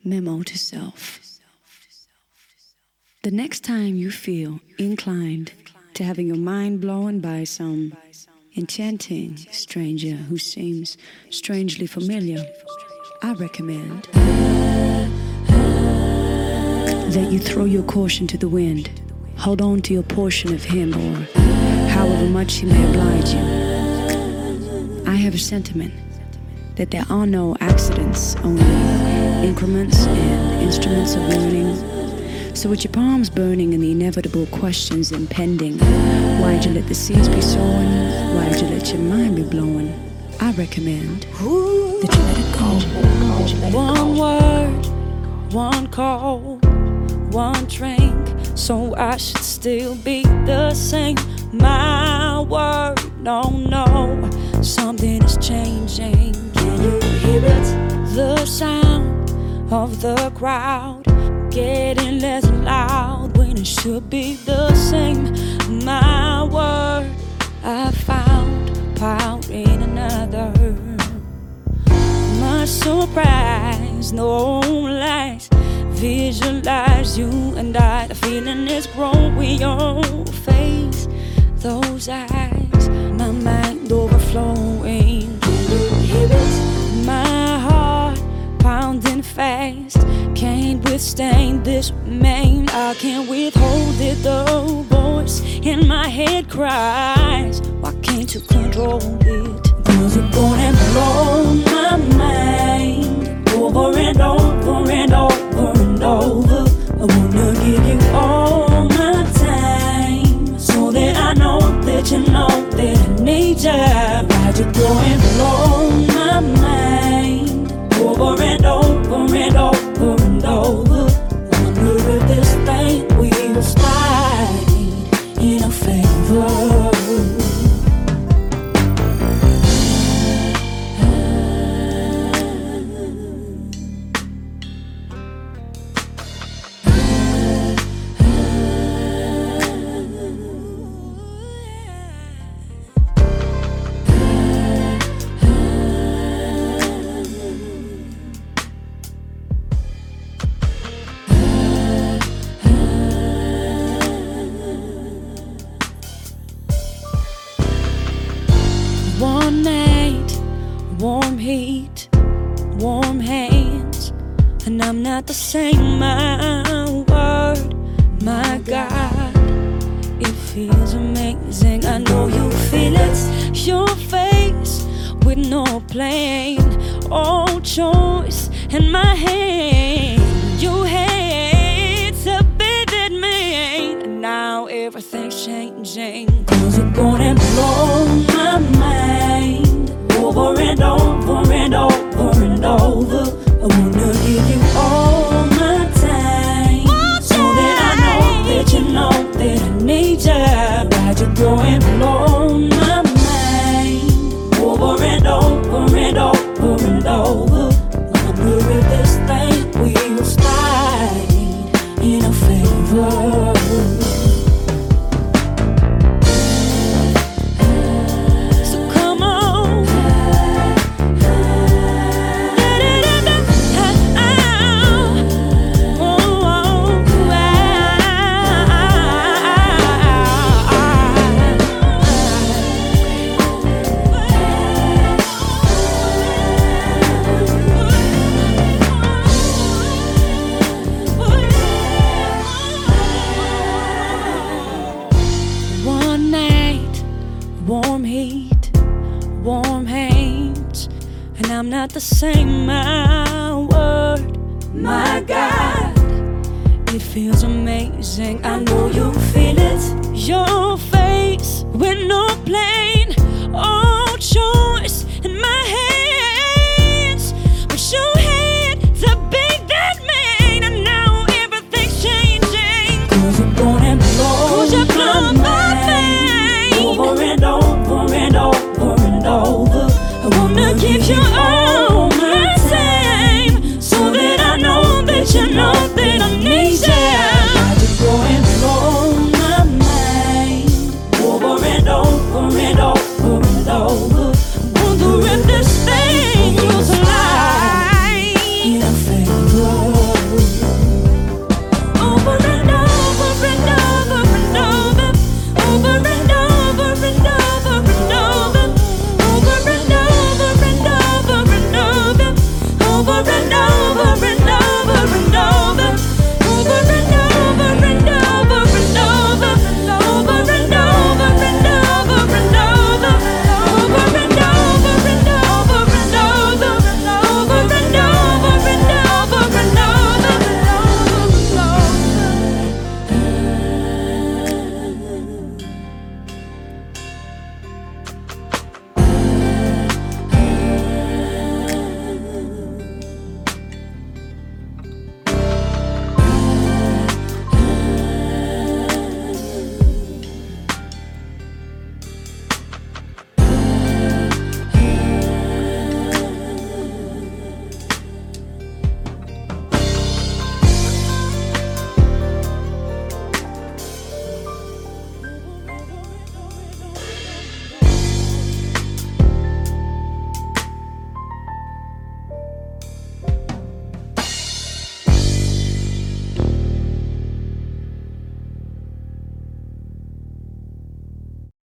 Memo to self. The next time you feel inclined to having your mind blown by some enchanting stranger who seems strangely familiar, I recommend that you throw your caution to the wind. Hold on to your portion of him, or however much he may oblige you. I have a sentiment that there are no accidents, only increments and instruments of learning. So with your palms burning and the inevitable questions impending, why'd you let the seeds be sown? Why'd you let your mind be blowing? I recommend that you let it go. One word, one call, one drink, so I should still be the same. My word, no, something is changing. Can you hear it? The sound of the crowd getting less loud when it should be the same. My word, I found power in another. My surprise, no lies. Visualize you and I. The feeling is growing your face, those eyes, my mind overflowing. Can you hear it? My heart pounding fast, can't withstand this remain. I can't withhold it. The voice in my head cries, why can't you control it? 'Cause you're gonna blow my mind over and over and over and over. I wanna give you all my time, so that I know that you know that I need you. Why'd you go and blow my mind over and over and over and over? I wonder if this thing will slide in a favor. One night, warm heat, warm hands, and I'm not the same. My word, my God, it feels amazing. I know you feel it. Your face with no plan, all choice in my hand. You had to be that man, and now everything's changing. 'Cause you're gonna blow my mind over and over and over and over. I wanna give you all my time, so that I know that you know that I need you. Why'd you go and blow my mind over and over and over and over? I wonder if this thing will slide in a favor. Warm heat, warm hands, and I'm not the same. My word, my God, it feels amazing. I know you feel it. Your face with no plan, all choice in my head.